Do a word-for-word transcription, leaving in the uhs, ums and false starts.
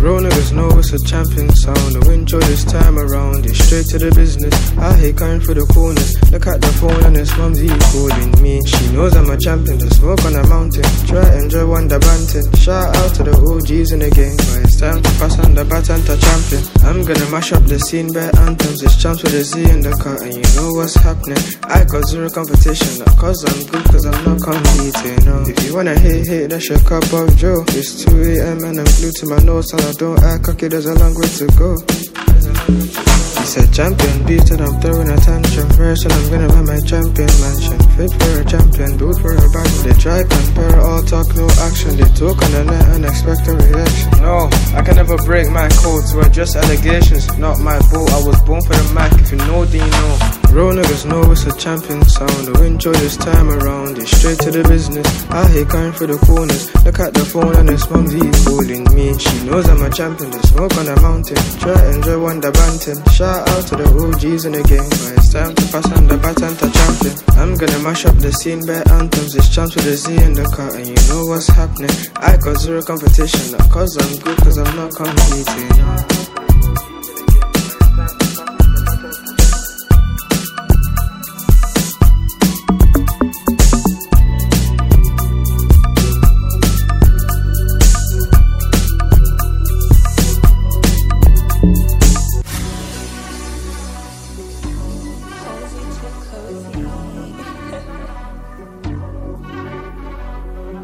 Real niggas know it's a champion sound. The intro this time around, it's straight to the business. I hate going through the corners. Look at the phone and it's mumsy calling me. She knows I'm a champion, the smoke on the mountain. Try enjoy one the banting. Shout out to the O Gs in the game, but it's time to pass on the baton to champion. I'm gonna mash up the scene, bare anthems. It's champs with a Z in the car, and you know what's happening. I got zero competition, not cause I'm good, cause I'm not competing. No. If you wanna hate, hate, that's your cup of joe. It's two A M and I'm glued to my nose, and I don't act cocky, there's a long way to go. He said champion beat and I'm throwing a tantrum. First and I'm gonna buy my champion mansion. Fit for a champion, built for a battle. They try compare, all talk, no action. They talk on the net and expect a reaction. No, I can never break my codes. We're just allegations, not my boat. I was born for the mic, if you know, then you know. Real niggas know it's a champion sound. The intro this time around, it's straight to the business. I hate going through the corners. Look at the phone and it's mumsy calling me. She knows I'm a champion, the smoke on the mountain. Try enjoy one the banting. Shout out to the O Gs in the game, but it's time to pass on the baton to champion. I'm gonna mash up the scene, bare anthems. It's champs with a Z in the car, and you know what's happening. I got zero competition, not cause I'm good, cause I'm not competing.